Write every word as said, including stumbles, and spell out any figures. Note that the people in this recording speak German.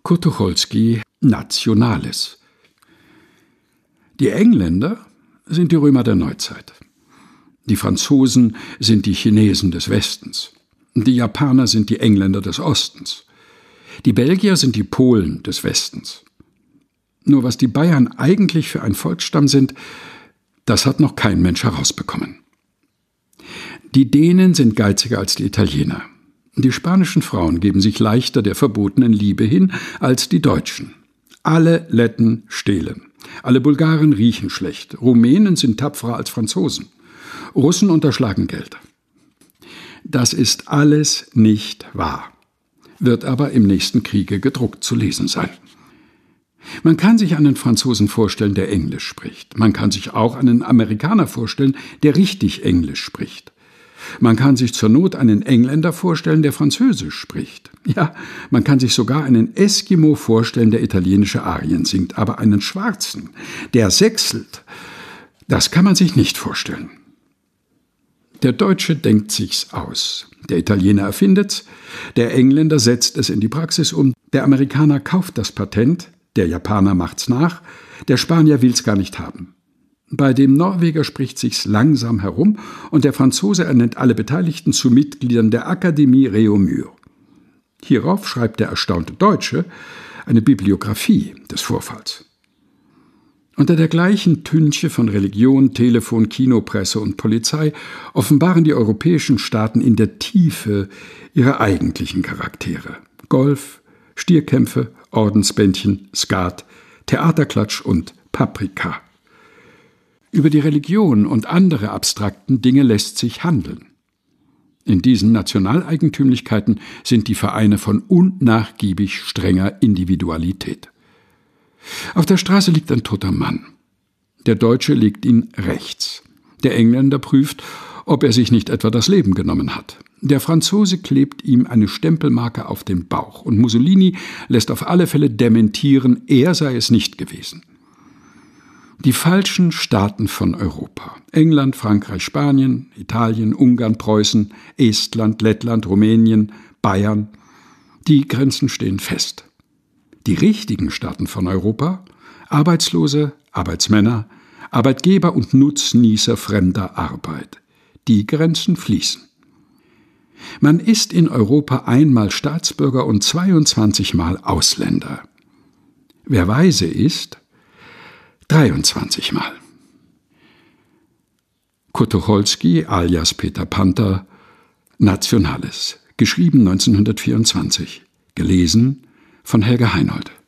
Kurt Tucholsky, Nationales. Die Engländer sind die Römer der Neuzeit. Die Franzosen sind die Chinesen des Westens. Die Japaner sind die Engländer des Ostens. Die Belgier sind die Polen des Westens. Nur was die Bayern eigentlich für ein Volksstamm sind, das hat noch kein Mensch herausbekommen. Die Dänen sind geiziger als die Italiener. Die spanischen Frauen geben sich leichter der verbotenen Liebe hin als die Deutschen. Alle Letten stehlen. Alle Bulgaren riechen schlecht. Rumänen sind tapferer als Franzosen. Russen unterschlagen Geld. Das ist alles nicht wahr, wird aber im nächsten Kriege gedruckt zu lesen sein. Man kann sich einen Franzosen vorstellen, der Englisch spricht. Man kann sich auch einen Amerikaner vorstellen, der richtig Englisch spricht. Man kann sich zur Not einen Engländer vorstellen, der Französisch spricht. Ja, man kann sich sogar einen Eskimo vorstellen, der italienische Arien singt. Aber einen Schwarzen, der sächselt, das kann man sich nicht vorstellen. Der Deutsche denkt sich's aus. Der Italiener erfindet's, der Engländer setzt es in die Praxis um, der Amerikaner kauft das Patent, der Japaner macht's nach, der Spanier will's gar nicht haben. Bei dem Norweger spricht sich's langsam herum und der Franzose ernennt alle Beteiligten zu Mitgliedern der Akademie Réaumur. Hierauf schreibt der erstaunte Deutsche eine Bibliographie des Vorfalls. Unter der gleichen Tünche von Religion, Telefon, Kino, Presse und Polizei offenbaren die europäischen Staaten in der Tiefe ihre eigentlichen Charaktere. Golf, Stierkämpfe, Ordensbändchen, Skat, Theaterklatsch und Paprika. Über die Religion und andere abstrakten Dinge lässt sich handeln. In diesen Nationaleigentümlichkeiten sind die Vereine von unnachgiebig strenger Individualität. Auf der Straße liegt ein toter Mann. Der Deutsche legt ihn rechts. Der Engländer prüft, ob er sich nicht etwa das Leben genommen hat. Der Franzose klebt ihm eine Stempelmarke auf den Bauch und Mussolini lässt auf alle Fälle dementieren, er sei es nicht gewesen. Die falschen Staaten von Europa, England, Frankreich, Spanien, Italien, Ungarn, Preußen, Estland, Lettland, Rumänien, Bayern, die Grenzen stehen fest. Die richtigen Staaten von Europa, Arbeitslose, Arbeitsmänner, Arbeitgeber und Nutznießer fremder Arbeit, die Grenzen fließen. Man ist in Europa einmal Staatsbürger und zweiundzwanzig Mal Ausländer. Wer weise ist, dreiundzwanzig Mal. Kurt Tucholsky alias Peter Panther, Nationales, geschrieben neunzehnhundertvierundzwanzig, gelesen von Helga Heinold.